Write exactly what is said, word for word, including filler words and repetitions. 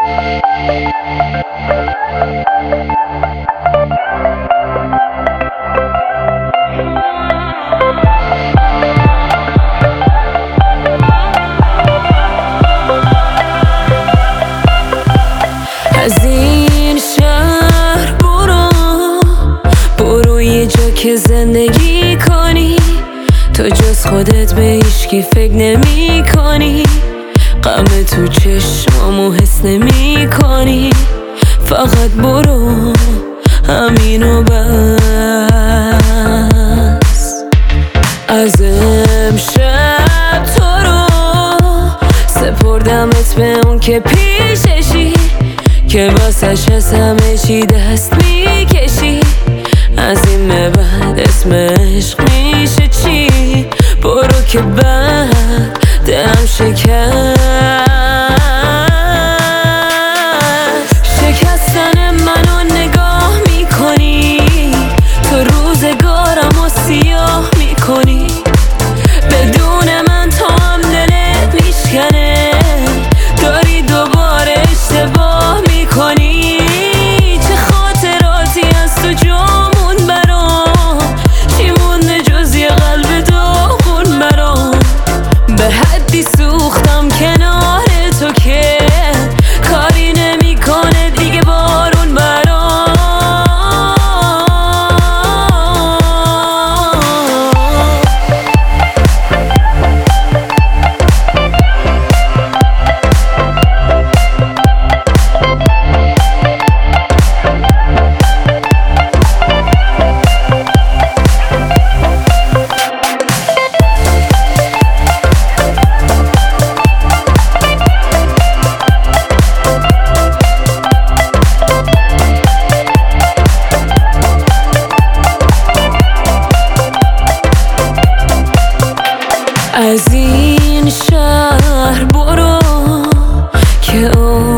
از این شهر برو برو یه جا که زندگی کنی، تو جز خودت به هیچکی فکر نمی کنی، غم تو چشمامو حس نمی کنی. فقط برو همینو بس. از امشب تو رو سپردمت به اون که پیششی، که واسش از همه چی دست میکشی. از این به بعد اسم عشق میشه چی؟ برو که بعد دلم شکست. شکستن منو نگاه میکنی، تو روزگارم و سیاه میکنی. بدون من تا هم دلت میشکنه، داری دوباره اشتباه میکنی. چه خاطراتی از تو جامون برام، چی مونده جز یه قلب داغون برام. به حدی سوختم کنار تو که کاری نمیکنه دیگه بارون برام. از این شهر برو که